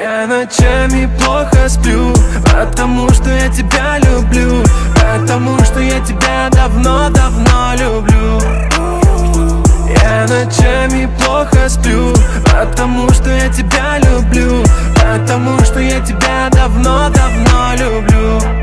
Я ночами плохо сплю, потому что я тебя люблю, потому что я тебя давно-давно люблю. Я ночами плохо сплю, потому что я тебя люблю, потому что я тебя давно-давно люблю.